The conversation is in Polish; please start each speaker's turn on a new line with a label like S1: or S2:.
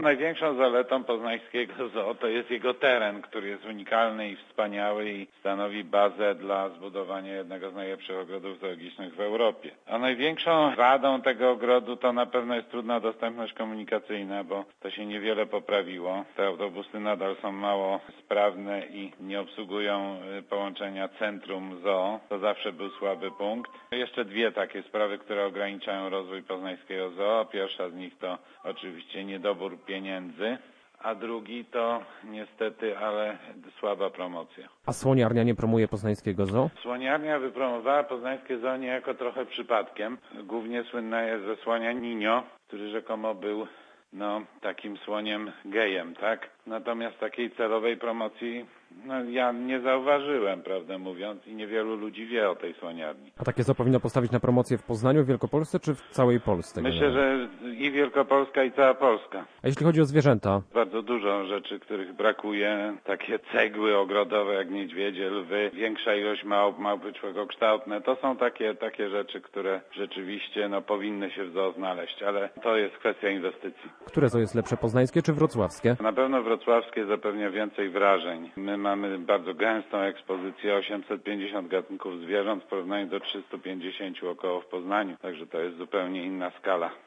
S1: Największą zaletą poznańskiego zoo to jest jego teren, który jest unikalny i wspaniały i stanowi bazę dla zbudowania jednego z najlepszych ogrodów zoologicznych w Europie. A największą wadą tego ogrodu to na pewno jest trudna dostępność komunikacyjna, bo to się niewiele poprawiło. Te autobusy nadal są mało sprawne i nie obsługują połączenia centrum zoo. To zawsze był słaby punkt. Jeszcze dwie takie sprawy, które ograniczają rozwój poznańskiego zoo. Pierwsza z nich to oczywiście niedobór pieniędzy, a drugi to niestety, ale słaba promocja.
S2: A słoniarnia nie promuje poznańskiego zoo?
S1: Słoniarnia wypromowała poznańskie zoo niejako trochę przypadkiem. Głównie słynna jest ze słonia Ninio, który rzekomo był takim słoniem gejem, tak? Natomiast takiej celowej promocji ja nie zauważyłem, prawdę mówiąc, i niewielu ludzi wie o tej słoniarni.
S2: A takie zoo powinno postawić na promocję w Poznaniu, w Wielkopolsce czy w całej Polsce?
S1: Myślę, że i Wielkopolska, i cała Polska.
S2: A jeśli chodzi o zwierzęta?
S1: Bardzo dużo rzeczy, których brakuje. Takie cegły ogrodowe jak niedźwiedzie, lwy, większa ilość małp, małpy człowiekokształtne. To są takie rzeczy, które rzeczywiście powinny się w zoo znaleźć, ale to jest kwestia inwestycji.
S2: Które zoo jest lepsze, poznańskie czy wrocławskie?
S1: Na pewno wrocławskie zapewnia więcej wrażeń. My mamy bardzo gęstą ekspozycję, 850 gatunków zwierząt w porównaniu do 350 około w Poznaniu, także to jest zupełnie inna skala.